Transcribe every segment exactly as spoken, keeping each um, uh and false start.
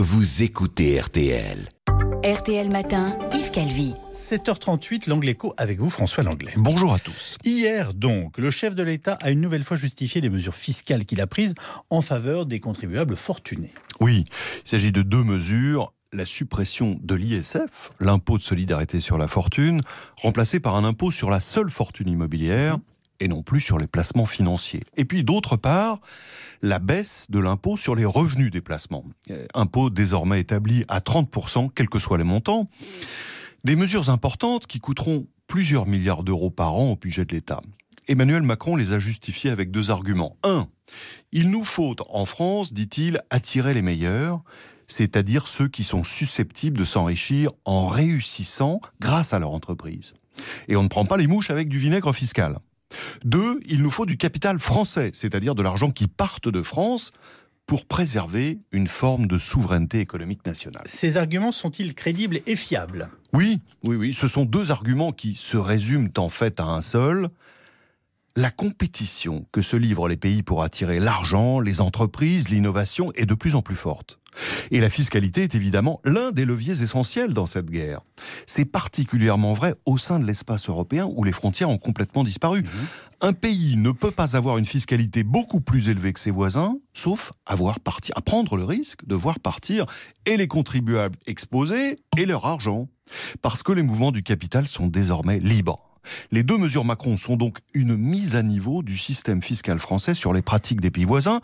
vous écoutez R T L. R T L Matin, Yves Calvi. sept heures trente-huit, l'Angle Écho avec vous, François Langlais. Bonjour à tous. Hier donc, le chef de l'État a une nouvelle fois justifié les mesures fiscales qu'il a prises en faveur des contribuables fortunés. Oui, il s'agit de deux mesures. La suppression de l'I S F, l'impôt de solidarité sur la fortune, remplacé par un impôt sur la seule fortune immobilière et non plus sur les placements financiers. Et puis d'autre part, la baisse de l'impôt sur les revenus des placements. Impôt désormais établi à trente pour cent, quels que soient les montants. Des mesures importantes qui coûteront plusieurs milliards d'euros par an au budget de l'État. Emmanuel Macron les a justifiés avec deux arguments. Un, il nous faut en France, dit-il, attirer les meilleurs, c'est-à-dire ceux qui sont susceptibles de s'enrichir en réussissant grâce à leur entreprise. Et on ne prend pas les mouches avec du vinaigre fiscal. Deux, il nous faut du capital français, c'est-à-dire de l'argent qui parte de France pour préserver une forme de souveraineté économique nationale. Ces arguments sont-ils crédibles et fiables ? Oui, oui, oui, ce sont deux arguments qui se résument en fait à un seul. La compétition que se livrent les pays pour attirer l'argent, les entreprises, l'innovation est de plus en plus forte. Et la fiscalité est évidemment l'un des leviers essentiels dans cette guerre. C'est particulièrement vrai au sein de l'espace européen où les frontières ont complètement disparu. Mmh. Un pays ne peut pas avoir une fiscalité beaucoup plus élevée que ses voisins, sauf à, voir partir, à prendre le risque de voir partir et les contribuables exposés et leur argent. Parce que les mouvements du capital sont désormais libres. Les deux mesures Macron sont donc une mise à niveau du système fiscal français sur les pratiques des pays voisins.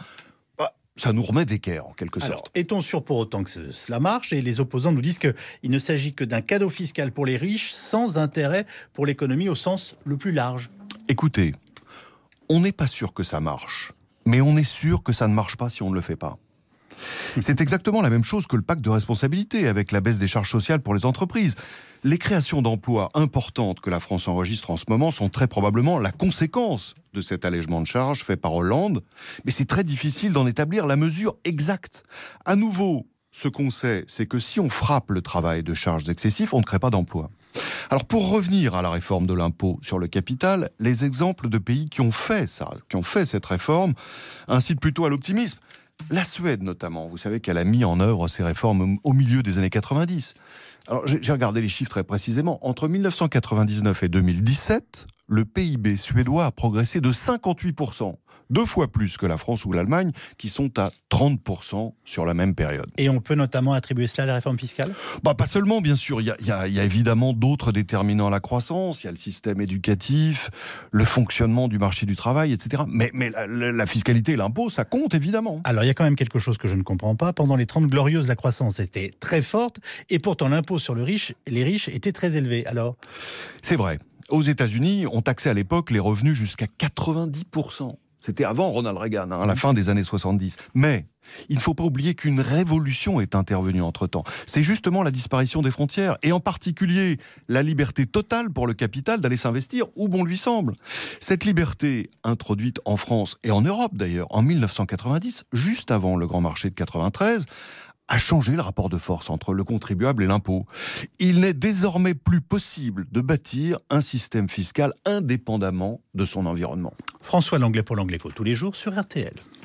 Ça nous remet d'équerre, en quelque sorte. Alors, est-on sûr pour autant que cela marche ? Et les opposants nous disent qu'il ne s'agit que d'un cadeau fiscal pour les riches, sans intérêt pour l'économie au sens le plus large. Écoutez, on n'est pas sûr que ça marche, mais on est sûr que ça ne marche pas si on ne le fait pas. C'est exactement la même chose que le pacte de responsabilité, avec la baisse des charges sociales pour les entreprises. Les créations d'emplois importantes que la France enregistre en ce moment sont très probablement la conséquence de cet allègement de charges fait par Hollande, mais c'est très difficile d'en établir la mesure exacte. À nouveau, ce qu'on sait, c'est que si on frappe le travail de charges excessifs, on ne crée pas d'emplois. Alors pour revenir à la réforme de l'impôt sur le capital, les exemples de pays qui ont fait ça, qui ont fait cette réforme, incitent plutôt à l'optimisme. La Suède notamment, vous savez qu'elle a mis en œuvre ces réformes au milieu des années quatre-vingt-dix. Alors j'ai regardé les chiffres très précisément. Entre mille neuf cent quatre-vingt-dix-neuf et deux mille dix-sept, le P I B suédois a progressé de cinquante-huit pour cent. Deux fois plus que la France ou l'Allemagne, qui sont à trente pour cent sur la même période. Et on peut notamment attribuer cela à la réforme fiscale ? Bah, pas seulement, bien sûr. Il y a, il y a, il y a évidemment d'autres déterminants à la croissance. Il y a le système éducatif, le fonctionnement du marché du travail, et cetera. Mais, mais la, la fiscalité et l'impôt, ça compte évidemment. Alors, il y a quand même quelque chose que je ne comprends pas. Pendant les trente glorieuses, la croissance était très forte et pourtant l'impôt sur le riche, les riches était très élevé. Alors ? C'est vrai. Aux États-Unis, on taxait à l'époque les revenus jusqu'à quatre-vingt-dix pour cent. C'était avant Ronald Reagan, hein, à la fin des années soixante-dix. Mais il ne faut pas oublier qu'une révolution est intervenue entre-temps. C'est justement la disparition des frontières, et en particulier la liberté totale pour le capital d'aller s'investir où bon lui semble. Cette liberté, introduite en France et en Europe d'ailleurs, en mille neuf cent quatre-vingt-dix, juste avant le grand marché de quatre-vingt-treize, a changé le rapport de force entre le contribuable et l'impôt. Il n'est désormais plus possible de bâtir un système fiscal indépendamment de son environnement. François Langlais pour l'Angle Écho, tous les jours sur R T L.